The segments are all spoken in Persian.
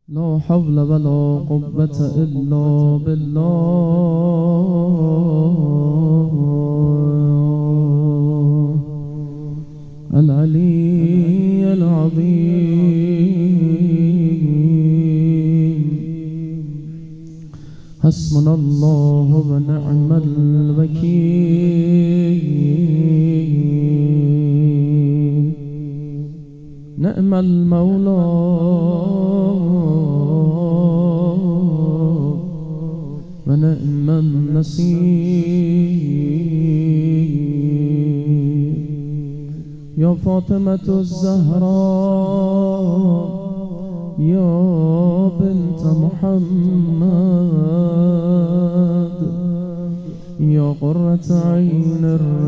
لا حول ولا قوة إلا بالله العلي العظيم. حسبنا الله ونعم الوكيل. نعم المولى ونعم النصير. يا فاطمة الزهراء يا بنت محمد يا قرة عين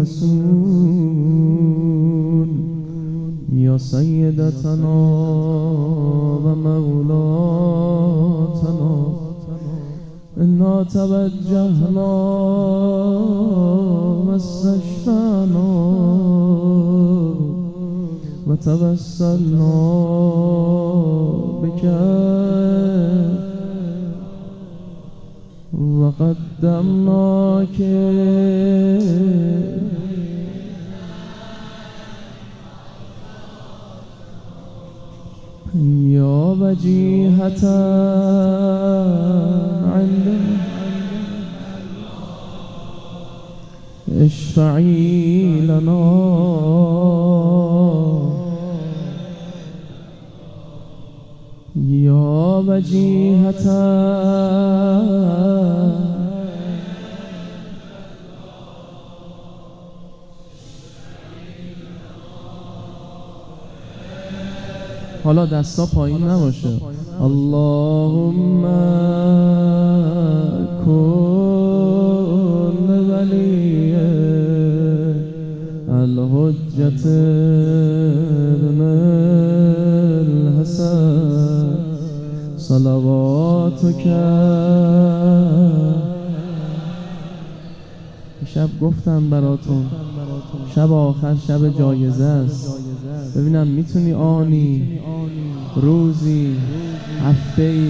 الرسول يا سيدتنا ومولاتنا، إنا توجهنا واستشفعنا وتوسلنا بك وقدمناك يا وجيهة عند اشفعي لنا يا وجيهة حالا دستا پایین نباشه. اللهم کن ولی الحجة ابن الحسن صلواتک. شب گفتم براتون شب آخر شب جایزه است. ببینم میتونی آنی، روزی، هفته‌ای،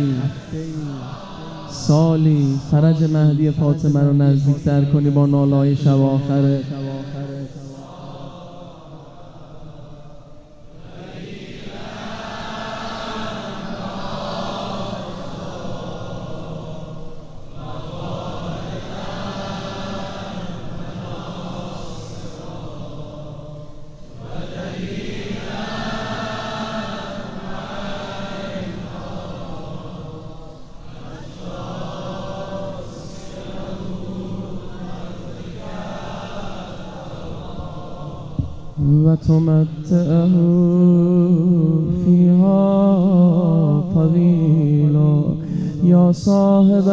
سالی فرج مهدی فاطمه رو نزدیکتر کنی با ناله‌های شب آخره. وتمتعه فيها طويلا يا صاحب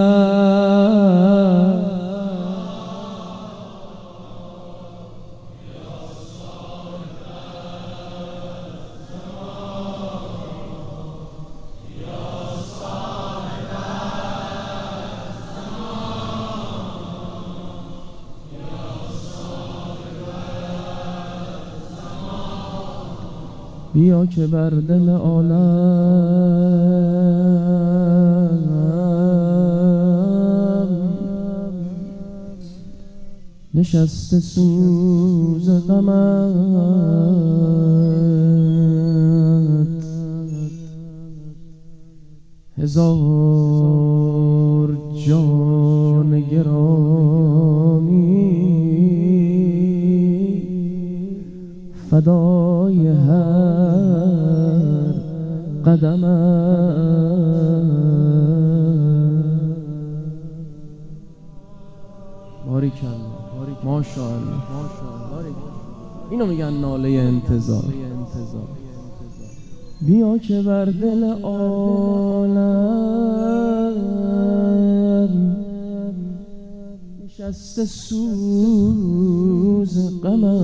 بیا که بر دل عالم نشسته سوز غمت، هزار جان گرامی فدای هر قدمت. باریکالله، ماشاءالله. اینو میگن ناله انتظار. بیا که بر دل عالم نشسته سوز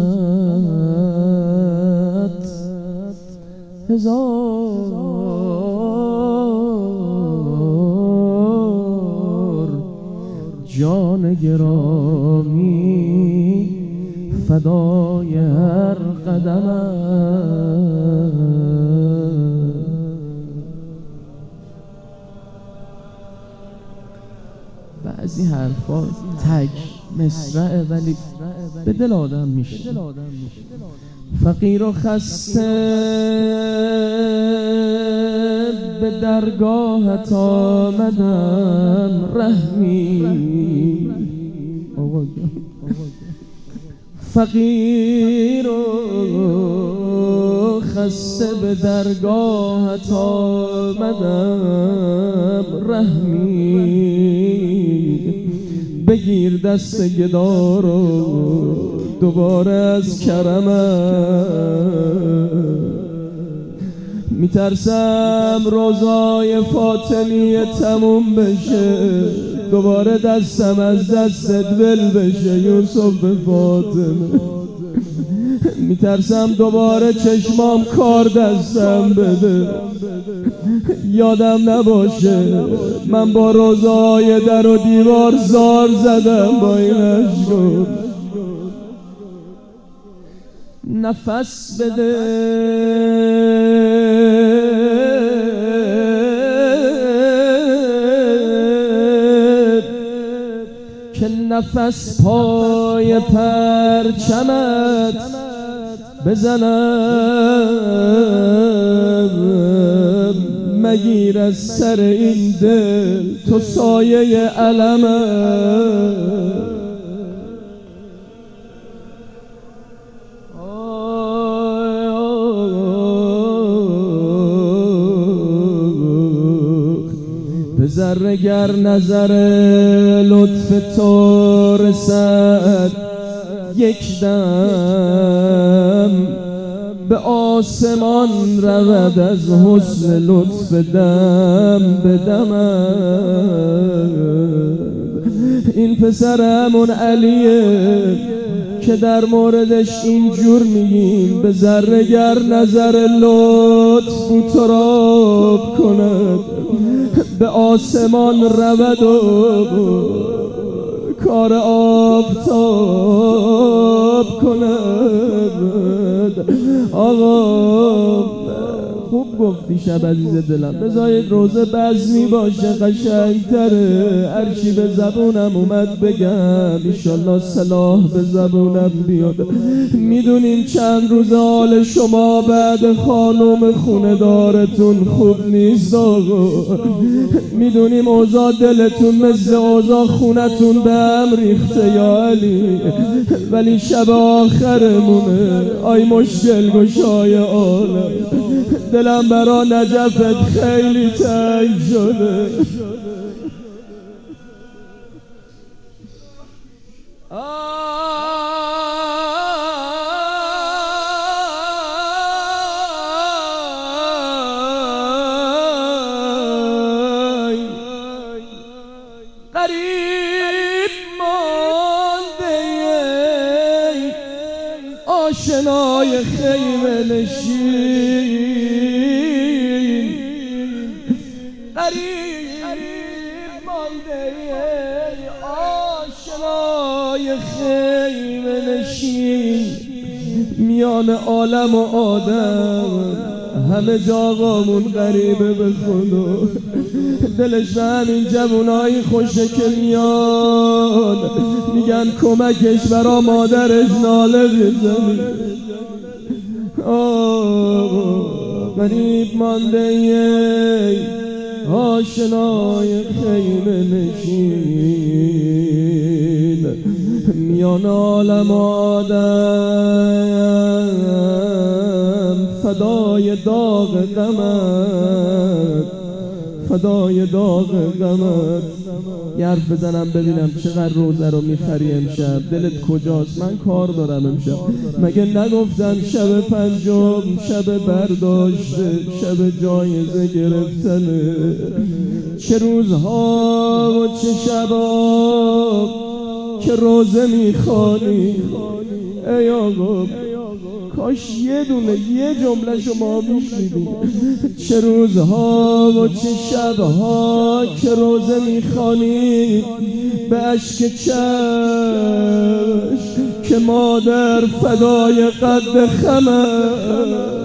غمت، هزار جان گرامی فدای هر قدمت. بعضی حرفا تک مصرعه ولی به دل آدم میشه. فقیر و خسته به درگاهت آمدم رحمی، فقیر و خسته به درگاهت آمدم رحمی، بگیر دست گدا رو دوباره از کرمت، میترسم روزای فاطمیه تموم بشه دوباره دستم از دستت ول بشه یوسف فاطمه، میترسم دوباره چشمام کار دستم بده یادم نباشه من با روزای در و دیوار زار زدم با این اشکو. نفس بده که نفس پای پرچمت بزنم، مگیر از سر این دل تو سایه علمت. به ذره گر نظر لطف تو رسد یک دم، به آسمان رود از حسن لطف دم به دمم. این پسر همون علیه که در موردش اینجور میگیم به ذره گر نظر لطف تراب کند، به آسمان رود و کار آفتاب کند. آقا خوب گفتی شب عزیز دلم، بذارید روزه بزمی باشه قشنگتره، هرچی به زبونم اومد بگم انشالله صلاح به زبونم بیاد. میدونیم چند روز حال شما بعد خانم خونه دارتون خوب نیست آقا، میدونیم اوضاع دلتون مثل اوضاع خونتون به هم ریخته یا علی، ولی شب آخرمونه آی مشکل گشای عالم، دلم برا نجفت خیلی تنگ شده. غریب مانده آشنای خیمه نشین، غریب مانده آشنای خیمه نشین، میان عالم و آدم همه جا آقامون غریبه به خدا، دلش به همین جوونایی خوشه که میان میگن کمکش برا مادرش ناله بزنی. غریب مانده آشنای خیمه نشین، میان عالم آدم فدای داغ غمت، فدای داغ غمت. یه حرف بزنم ببینم چقدر روزه رو میخری امشب، دلت کجاست؟ من کار دارم امشب. مگه نگفتن شب پنجم شب برداشته، شب جایزه گرفتنه؟ چه روزها و چه شبا که روزه میخوانی ای آقا، کاش یه دونه یه جمله شما میشنیدیم. چه روزها و چه شبها که روزه میخوانی به اشک چشم که مادر فدای قد خمت.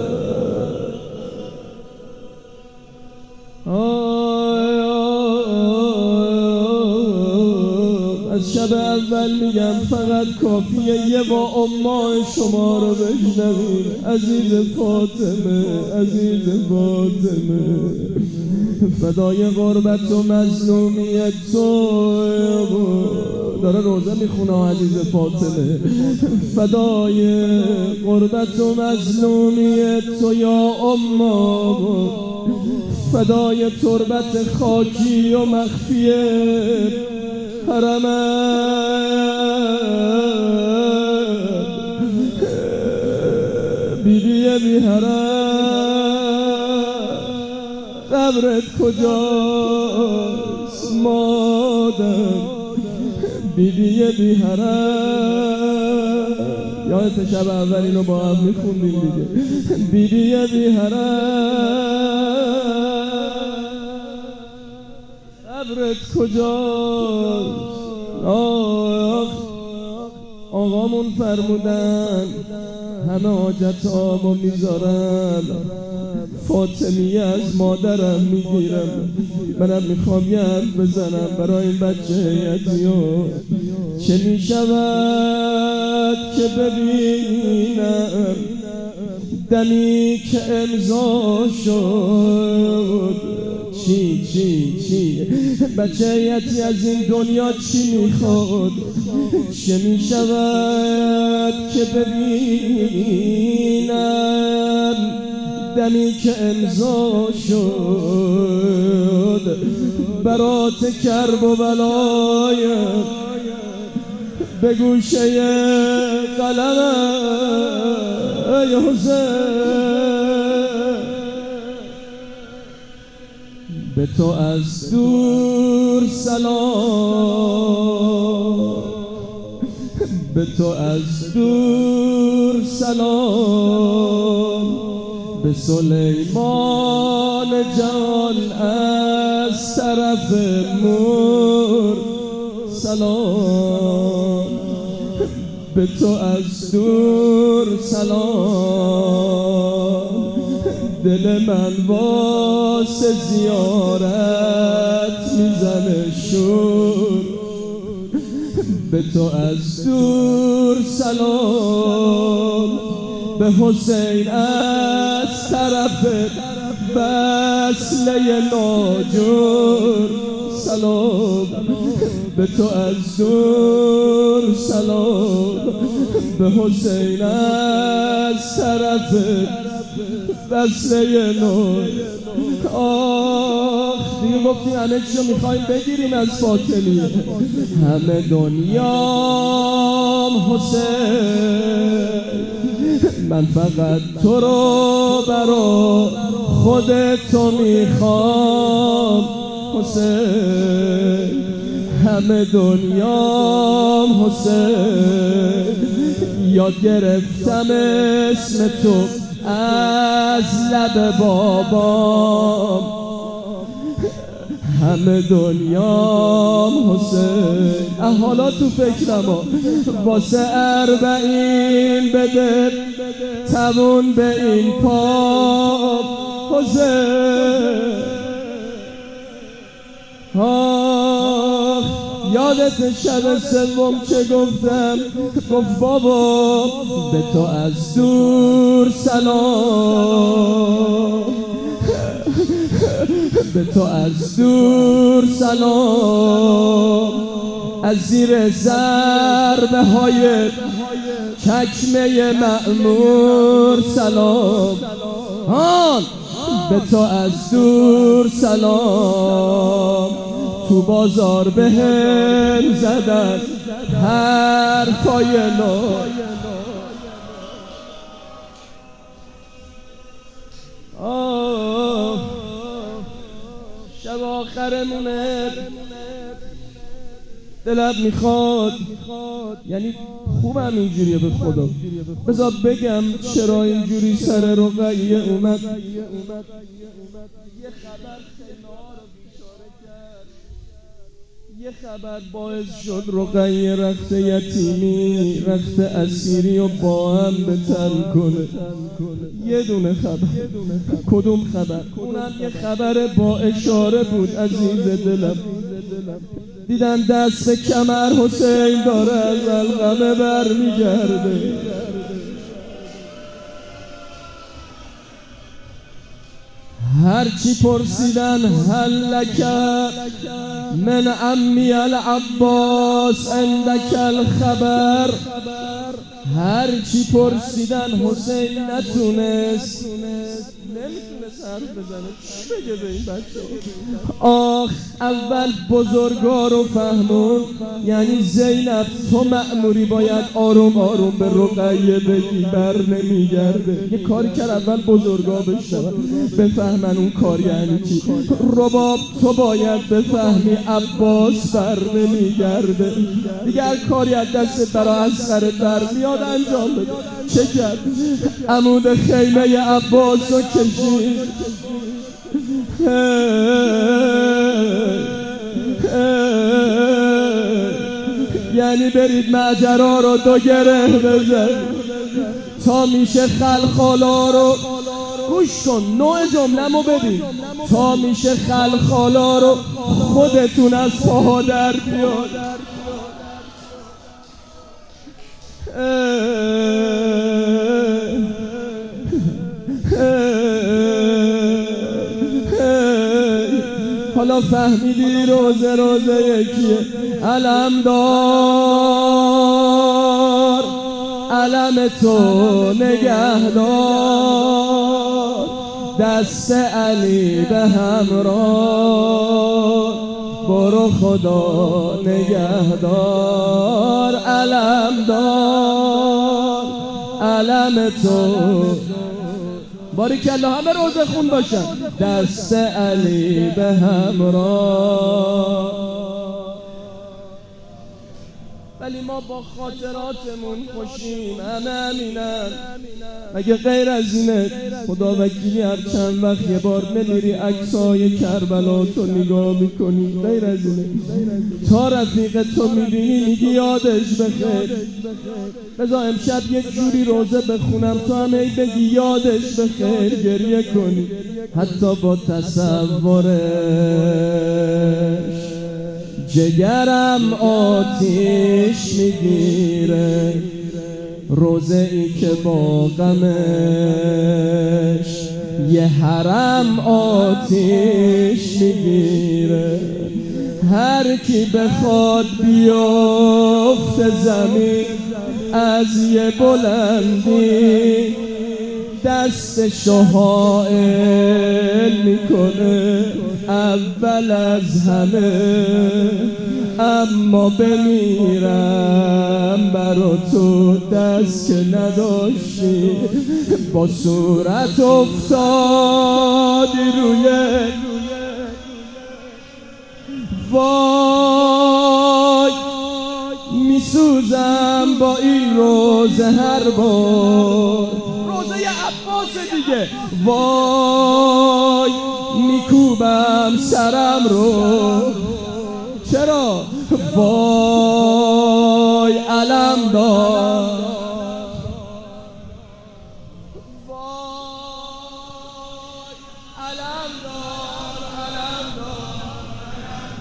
از شب اول میگم فقط کافیه یه با امای شما رو بشنوید. عزیز فاطمه، عزیز فاطمه، فدای غربت و مظلومیت تو. داره روزه میخونه عزیز فاطمه. فدای غربت و مظلومیت تو یا اما، فدای تربت خاکی و مخفی حرمت. بیبی بی حرم قبرت کجاست مادر؟ بیبی بی حرم، یادت شب اول اینو با هم میخوندیم دیگه. بیبی بی حرم قبرت کجاست؟ آقامون فرمودن همه حاجتامو میذارن، فاطمیه از مادرم میگیرم. منم میخوام یه حرف بزنم برای این بچه یتیما. چه میشود که ببینم دمی که امضا شد؟ چی بچه یتی از این دنیا چی میخواد؟ چه میشود که ببینم دمی که امضا شد؟ برات کرب و بلای به گوشه قلم ای حسین. به تو از دور سلام، به تو از دور سلام، به سلیمان جان از طرف مور سلام. به تو از دور سلام، دل من واسه زیارت میزنه شور. به تو از دور سلام، به حسین از طرف وصله ناجور سلام. به تو از دور سلام، به حسین از طرف وصله نور. دیگه گفتیم همه چیو میخواییم بگیریم از فاطمیه. همه دنیام حسین، من فقط تو رو برا خودتو میخوام حسین. همه دنیام حسین، یاد گرفتم اسم تو از لب بابام. همه دنیام حسین، حالا تو فکرم واسه 40 بده تمون به این پا حسین. یادت شب سوم چه گفتم؟ گفت بابا به تو از دور سلام، به تو از دور سلام، از زیر ضربه های چکمه مأمور سلام. به تو از دور سلام، تو بازار به هم زدن حرفای نو. شب آخرمونه، دلت میخواد، یعنی خوبم اینجوریه به خدا. بذار بگم چرا اینجوری سر رقیه اومد. یه خبر خیلی بیچاره کرد، یه خبر باعث شد رقیه رخت یتیمی، رخت اسیری و با هم بتن کنه. یه دونه خبر. کدوم خبر؟ اونم یه خبر با اشاره بود عزیز دلم. دیدن دست به کمر حسین داره از علقمه بر میگرده. هرچی پرسیدن هل لک من عمی العباس عندک الخبر، هرچی پرسیدن حسین نتونست حرف بزنه. چی بگه به این بچه؟ آخ اول بزرگارو فهمون، یعنی زینب تو مأموری باید آروم آروم به رقیه بگی بر نمیگرده. یه کاری کرد اول بزرگا بشنون بفهمن اون کار یعنی چی. رباب تو باید بفهمی عباس بر نمیگرده. دیگه هر کاری از دست برا اصغر بر میاد انجام بده. چه کرد؟ عمود خیمه عباس رو کشید. یعنی برید معجرا رو دو گره بزن تا میشه خلخالا رو، گوش کن نوع جمله‌مو ببین، تا میشه خلخالا رو خودتون از پاها در بیاد. حالا فهمیدی روزه یکیه. علم دار علم تو نگهدار، دست علی به همراه، برو خدا نگهدار. علم دار علم تو، باریکلا همه روزه خون باشن، دست علی به همراه. ولی ما با خاطراتمون خوشیم، همه همینن. مگه غیر از اینه؟ خدا وکیلی هر چند وقت یه بار نمیری عکسای کربلا تو نگاه میکنی؟ غیر از اینه؟ تا رفیق تو میبینی میگی یادش بخیر. بذار امشب یه جوری روزه بخونم تو هم ای بگی یادش بخیر، گریه کنی حتی با تصورش. جگرم آتیش میگیره روزه ای که با غمش، یه حرم آتیش میگیره. هر کی بخواد بیفته زمین از یه بلندی، دستشو حائل میکنه اول از همه. اما بمیرم برا تو دست که نداشتی، با صورت افتادی روی وای. میسوزم با این روزه هر بار، روزه عباس دیگه. وای میکوبم سرم رو، چرا؟ وای علم دار، وای علم دار، علم دار،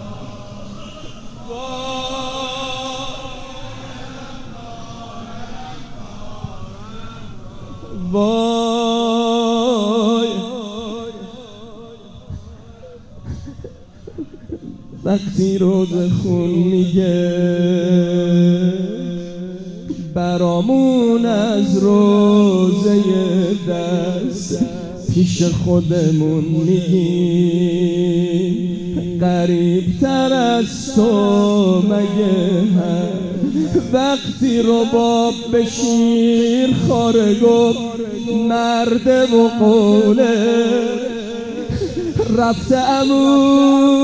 وای. وقتی روزه خون میگه برامون از روزه دست پیش خودمون میگیم، قریبتر از تو مگه هست؟ وقتی رباب به شیر خاره گفت مرده و قوله، رفته عمو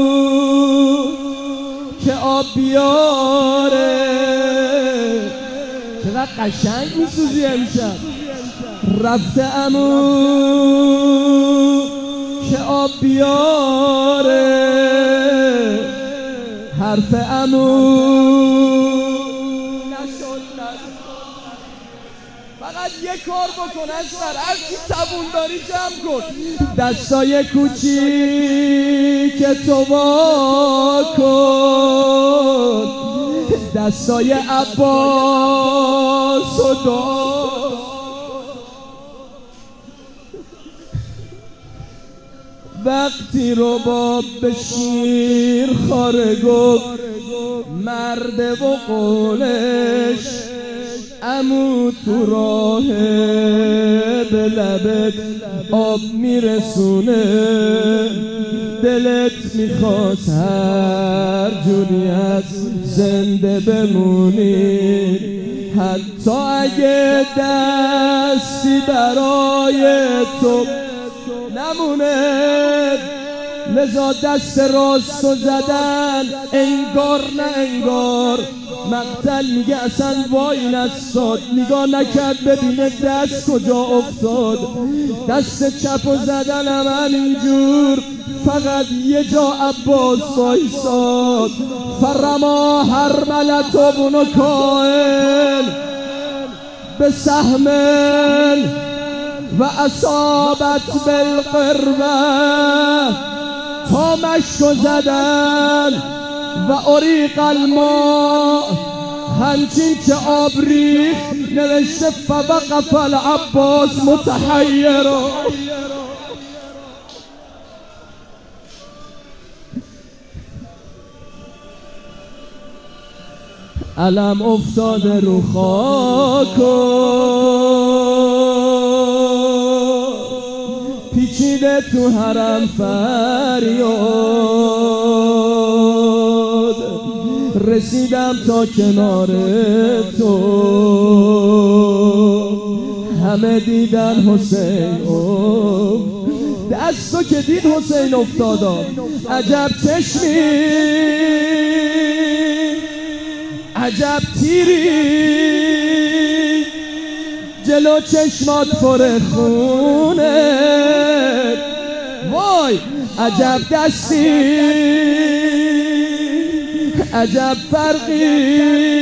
که آب بیاره. چقدر قشنگ میسوزی امشب. رفته عمو که آب بیاره، حرف عمو فقط یه کار بکن اصغر، هر کی صبون داری جمع کن. دستای کوچیک تو وا کن، دستای عباس و دعا. وقتی رباب به شیر خاره گفت مرده و قولش، عمو تو راه به لبت آب میرسونه، دلت میخواست هر جوری از زنده بمونی، حتی اگه دستی برای تو نمونه. لذا دست راستو زدن انگار نه انگار، مقتل میگه اصلا وای نستاد، نگاه نکرد ببینه دست کجا افتاد. دست چپو زدنم همینجور، فقط یه جا عباس وایساد. فرما هرملت و بنو کائن به سهمن و اصابت بالقربه، تا مشکو زدن و اریق الماء، همچین که آب ریخ نوشته فوقف العباس متحیرا. علم افتاده رو خاکو، پیچیده تو حرم فریاد، رسیدم تا کنار تو، همه دیدن حسین دستو که دید حسین افتادا. عجب چشمی، عجب تیری، جلو چشمات پر خونه، وای عجب دستی، عجب فرقی،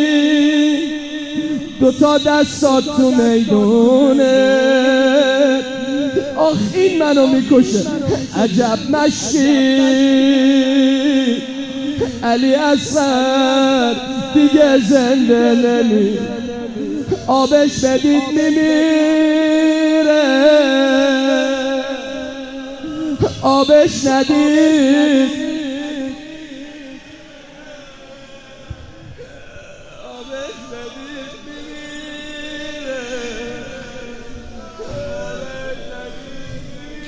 دوتا دستات تو میدونه. آخ این منو میکشه. عجب مشتی، علی اصغر دیگه زنده نمی، آبش بدید میمیره، آبش ندید آبش بدید میمیره، آبش ندید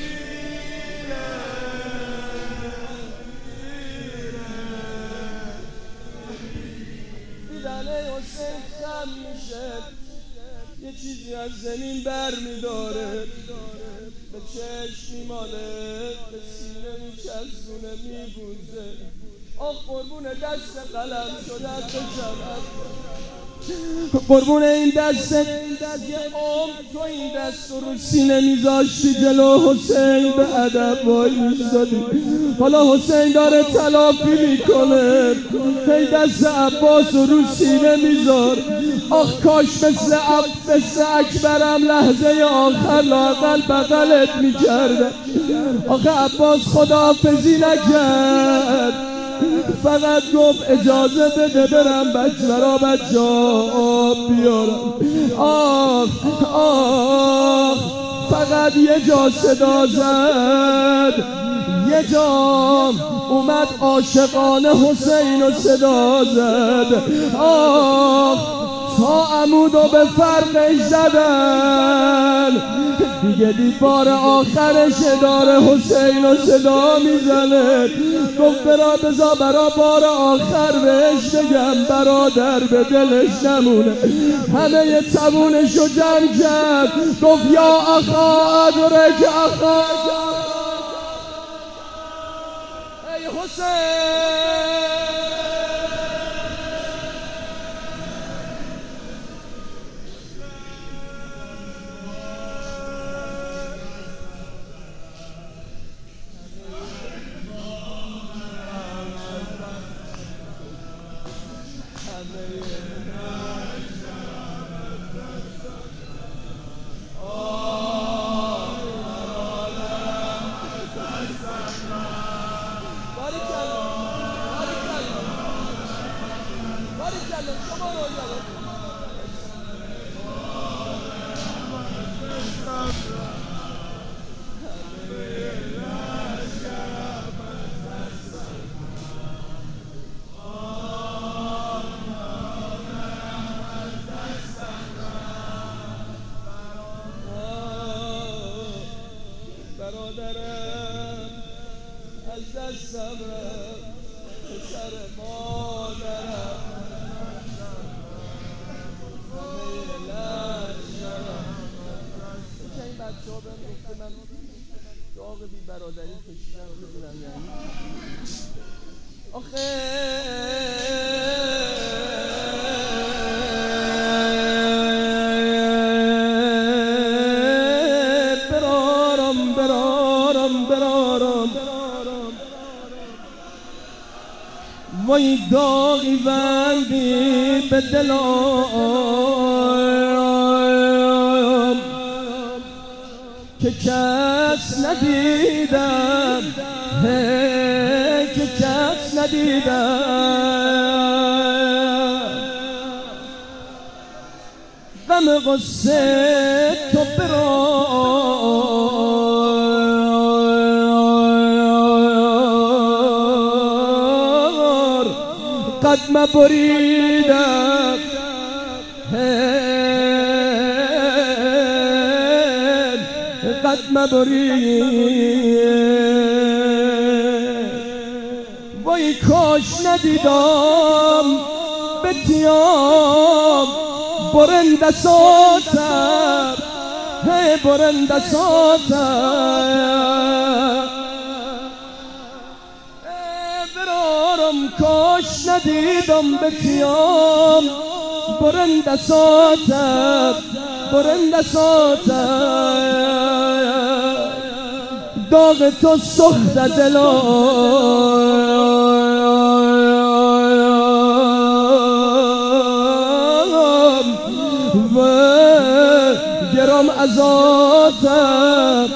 دیدن حسین خم میشه، یه چیزی از زمین بر میداره، به چشم میماله، به سینه میچزونه میبوزه. آخ قربون دست قلم شدن به جمعت، قربون این دست، یه عمر تو این دست رو سینه میذاشتی جلو حسین به ادب وای میستادی. حالا حسین داره تلافی میکنه، هی دست عباس رو سینه میذار. آخ کاش مثل اکبرم لحظه آخر لااقل بغلت میکرده. آخه عباس خداحافظی نکرد، فقط گفت اجازه بده برم برا بچه آب بیارم. آخ آخ فقط یه جا صدا زد، یه جا اومد عاشقانه حسین رو صدا زد. آخ تا عمودو به فرقش زدن، دیگه دید بار آخرش داره حسین رو صدا میزنه. گفت بذار برا بار آخر بهش بگم برادر به دلش نمونه. همه یه تبونشو جمع کرد، گفت یا اخا ادرک اخا، ای حسین برادرم از دستم رفت، پسر مادرم همه لشکرم. که این بچه ها بهم گفته من داغ بی برادری کشیدم، میدونم یعنی آخه وای داغی بندی به دلم که کس ندیدم، که کس ندیدم. غم غصه تو قدم بریدم، قدم برید. وای کاش ندیدم بتیام برنده ساتم، برنده ساتم. کاش ندیدم بتیام برنده ساتم، برنده ساتم. داغ تو سخت دلم و گرم ازاتم،